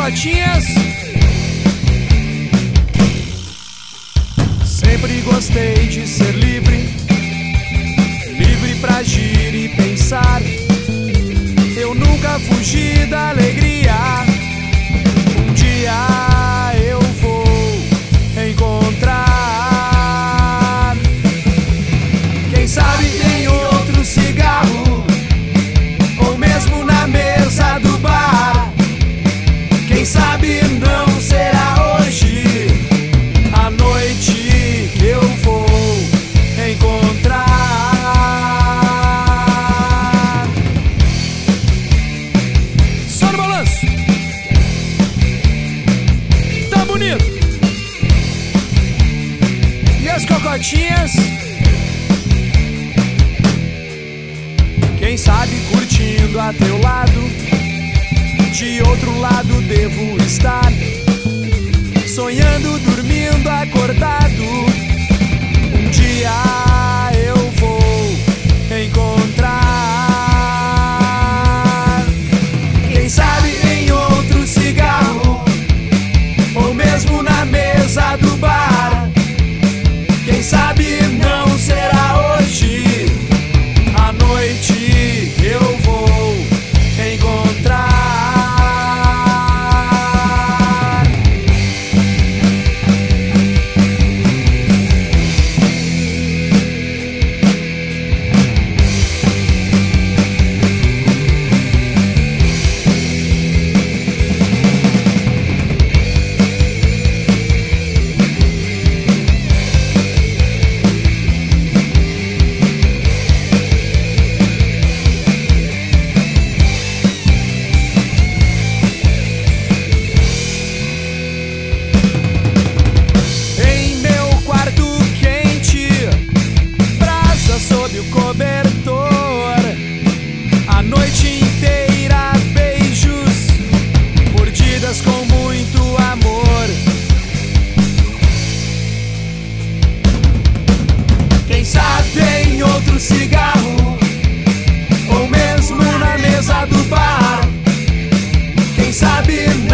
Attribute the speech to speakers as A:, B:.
A: cocotinhas. Sempre gostei de ser livre, livre pra agir e pensar. Eu nunca fugi da alegria. Um dia eu vou encontrar. Quem sabe em outro cigarro, ou mesmo na mesa do bar. Quem sabe não será hoje a noite que eu vou encontrar. Só no balanço. Tá bonito. E as cocotinhas? Quem sabe curtindo a teu lado, de outro lado devo estar, sonhando, dormindo, acordado. Um dia eu vou encontrar. Quem sabe em outro cigarro, ou mesmo na mesa do bar. Quem sabe não será hoje a noite eu vou encontrar. Sob o cobertor, a noite inteira beijos, mordidas com muito amor. Quem sabe em outro cigarro, ou mesmo na mesa do bar. Quem sabe